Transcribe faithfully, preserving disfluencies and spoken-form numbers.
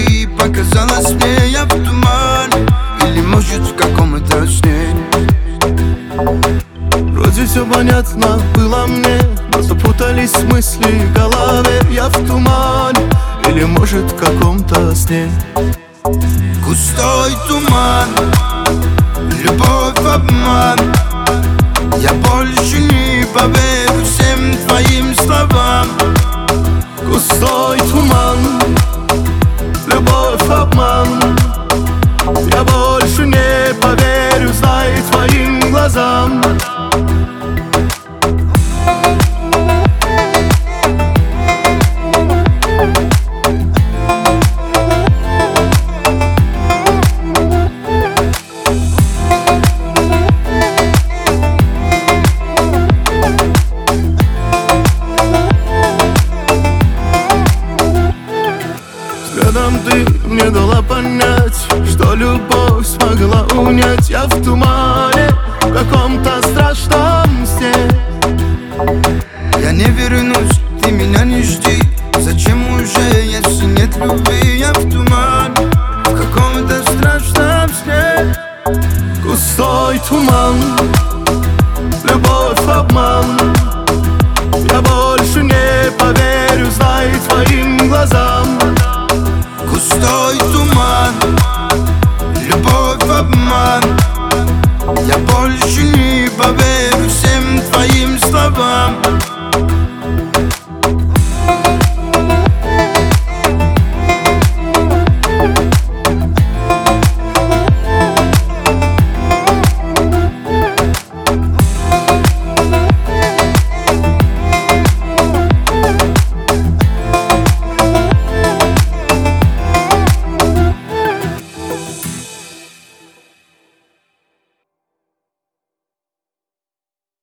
любви показалось мне, я в тумане, или может в каком-то сне. Вроде все понятно было мне, но запутались мысли в голове. Я в тумане, или может в каком-то сне. Густой туман, любовь, обман. Я больше не поверю всем твоим словам. Густой туман, любовь, обман. Я больше не поверю, знай, твоим глазам. Взглядом ты мне дала понять, что любовь смогла унять. Я в тумане, в каком-то страшном сне. Я не вернусь, ты меня не жди. Зачем уже, если нет любви? Я в тумане, в каком-то страшном сне. Густой туман, любовь, обман. Я больше не поверю, знай, твоим глазам. Густой